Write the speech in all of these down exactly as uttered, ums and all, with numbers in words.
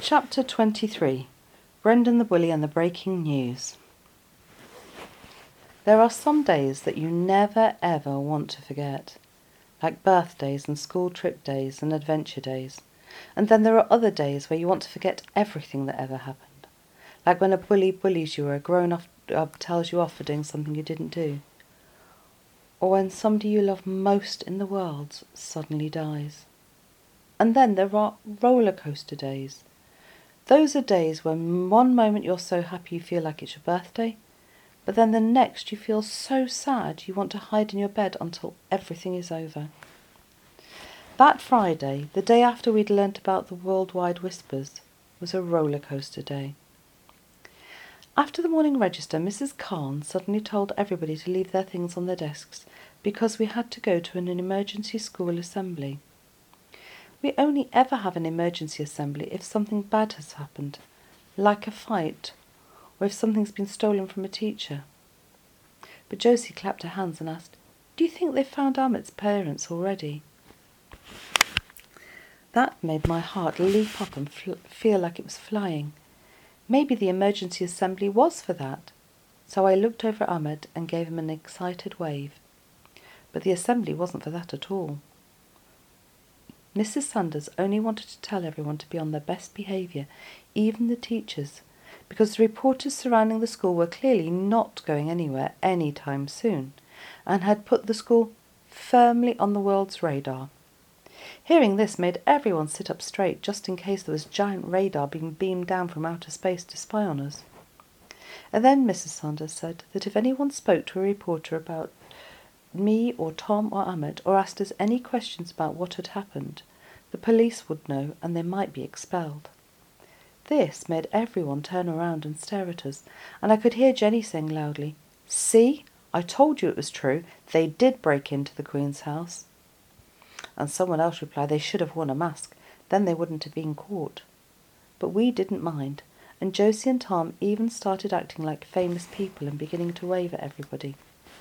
Chapter twenty-three. Brendan the Bully and the Breaking News. There are some days that you never ever want to forget, like birthdays and school trip days and adventure days. And then there are other days where you want to forget everything that ever happened, like when a bully bullies you or a grown-up uh, tells you off for doing something you didn't do, or when somebody you love most in the world suddenly dies. And then there are roller coaster days. Those are days when one moment you're so happy you feel like it's your birthday, but then the next you feel so sad you want to hide in your bed until everything is over. That Friday, the day after we'd learnt about the worldwide whispers, was a roller coaster day. After the morning register, Missus Khan suddenly told everybody to leave their things on their desks because we had to go to an emergency school assembly. We only ever have an emergency assembly if something bad has happened, like a fight, or if something's been stolen from a teacher. But Josie clapped her hands and asked, "Do you think they've found Amit's parents already?" That made my heart leap up and fl- feel like it was flying. Maybe the emergency assembly was for that. So I looked over at Ahmed and gave him an excited wave. But the assembly wasn't for that at all. Missus Sanders only wanted to tell everyone to be on their best behaviour, even the teachers, because the reporters surrounding the school were clearly not going anywhere any time soon, and had put the school firmly on the world's radar. Hearing this made everyone sit up straight, just in case there was giant radar being beamed down from outer space to spy on us. And then Missus Sanders said that if anyone spoke to a reporter about me or Tom or Ahmed, or asked us any questions about what had happened, the police would know and they might be expelled. This made everyone turn around and stare at us, and I could hear Jenny saying loudly, "See, I told you it was true. They did break into the Queen's house." And someone else replied they should have worn a mask, then they wouldn't have been caught. But we didn't mind, and Josie and Tom even started acting like famous people and beginning to wave at everybody.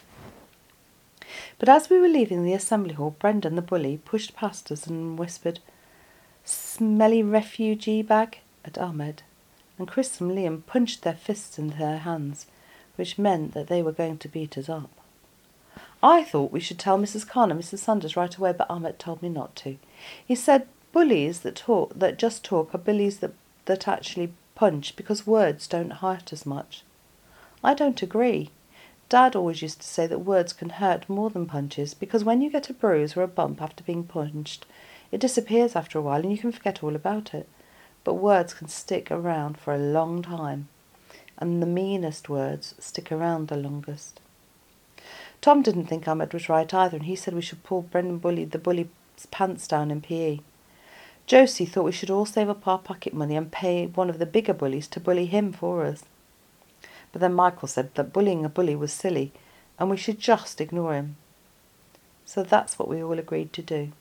But as we were leaving the assembly hall, Brendan the bully pushed past us and whispered, "Smelly refugee bag," at Ahmed, and Chris and Liam punched their fists into their hands, which meant that they were going to beat us up. I thought we should tell Missus Khan and Missus Sanders right away, but Ahmed told me not to. He said bullies that talk, that just talk, are bullies that, that actually punch because words don't hurt as much. I don't agree. Dad always used to say that words can hurt more than punches, because when you get a bruise or a bump after being punched, it disappears after a while and you can forget all about it. But words can stick around for a long time, and the meanest words stick around the longest. Tom didn't think Ahmed was right either, and he said we should pull Brendan Bully, the bully's pants down in P E. Josie thought we should all save up our pocket money and pay one of the bigger bullies to bully him for us. But then Michael said that bullying a bully was silly and we should just ignore him. So that's what we all agreed to do.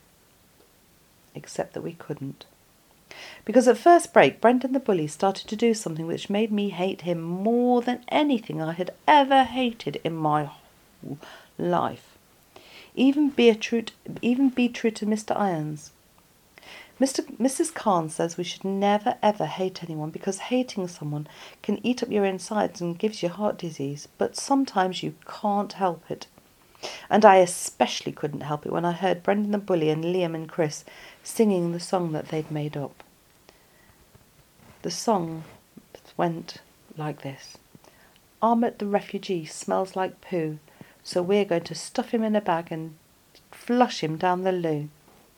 Except that we couldn't. Because at first break, Brendan the bully started to do something which made me hate him more than anything I had ever hated in my whole life. Even Beetroot, even Beetroot and Mister Irons. Mister Missus Khan says we should never ever hate anyone because hating someone can eat up your insides and gives you heart disease, but sometimes you can't help it. And I especially couldn't help it when I heard Brendan the bully and Liam and Chris singing the song that they'd made up. The song went like this: "Ahmed the refugee smells like poo, so we're going to stuff him in a bag and flush him down the loo."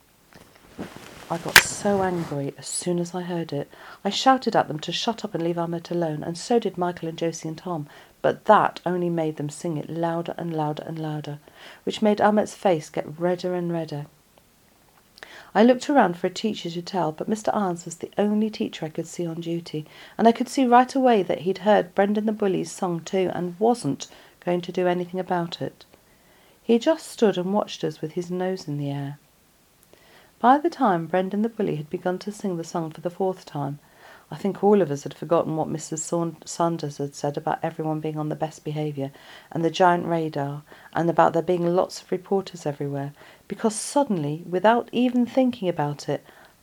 I got so angry as soon as I heard it. I shouted at them to shut up and leave Ahmed alone, and so did Michael and Josie and Tom, but that only made them sing it louder and louder and louder, which made Ahmed's face get redder and redder. I looked around for a teacher to tell, but Mister Irons was the only teacher I could see on duty, and I could see right away that he'd heard Brendan the bully's song too and wasn't going to do anything about it. He just stood and watched us with his nose in the air. By the time Brendan the bully had begun to sing the song for the fourth time, I think all of us had forgotten what Missus Sanders had said about everyone being on the best behaviour and the giant radar, and about there being lots of reporters everywhere, because suddenly, without even thinking about it,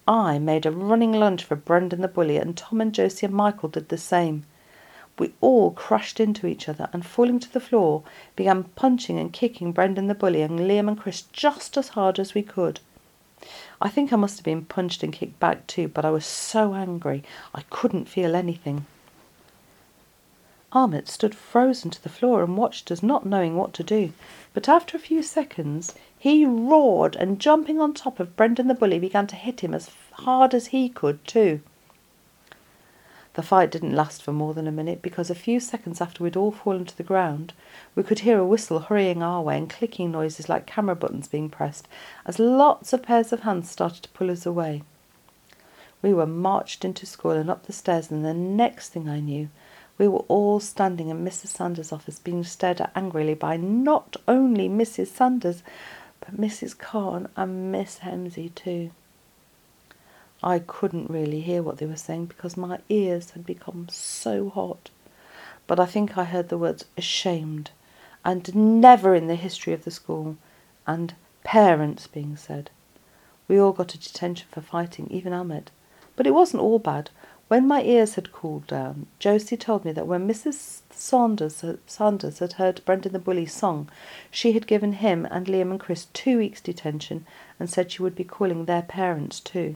I made a running lunge for Brendan the bully, and Tom and Josie and Michael did the same. We all crashed into each other and, falling to the floor, began punching and kicking Brendan the bully and Liam and Chris just as hard as we could. I think I must have been punched and kicked back too, but I was so angry I couldn't feel anything. Ahmed stood frozen to the floor and watched us, not knowing what to do. But after a few seconds, he roared and, jumping on top of Brendan the bully, began to hit him as hard as he could too. The fight didn't last for more than a minute, because a few seconds after we'd all fallen to the ground, we could hear a whistle hurrying our way and clicking noises like camera buttons being pressed as lots of pairs of hands started to pull us away. We were marched into school and up the stairs, and the next thing I knew, we were all standing in Missus Sanders' office being stared at angrily by not only Missus Sanders, but Missus Khan and Miss Hemsey too. I couldn't really hear what they were saying because my ears had become so hot, but I think I heard the words ashamed and never in the history of the school and parents being said. We all got a detention for fighting, even Ahmed. But it wasn't all bad. When my ears had cooled down, Josie told me that when Missus Saunders, Sanders had heard Brendan the bully's song, she had given him and Liam and Chris two weeks' detention and said she would be calling their parents too.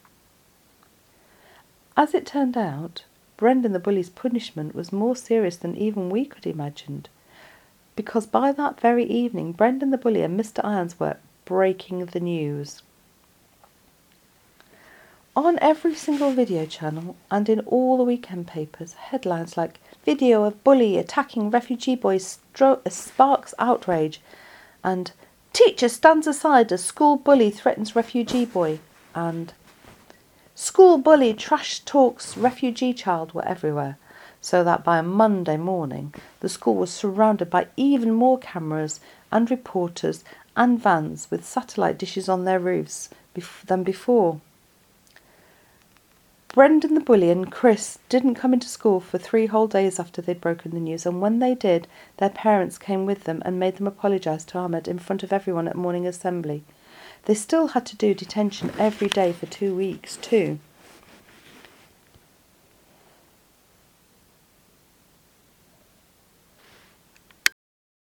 As it turned out, Brendan the bully's punishment was more serious than even we could have imagined, because by that very evening Brendan the bully and Mister Irons were breaking the news. On every single video channel and in all the weekend papers, headlines like "Video of bully attacking refugee boy stro- sparks outrage" and "Teacher stands aside as school bully threatens refugee boy" and "School bully trash talks refugee child" were everywhere, so that by Monday morning the school was surrounded by even more cameras and reporters and vans with satellite dishes on their roofs bef- than before. Brendan the bully and Chris didn't come into school for three whole days after they'd broken the news, and when they did, their parents came with them and made them apologise to Ahmed in front of everyone at morning assembly. They still had to do detention every day for two weeks too.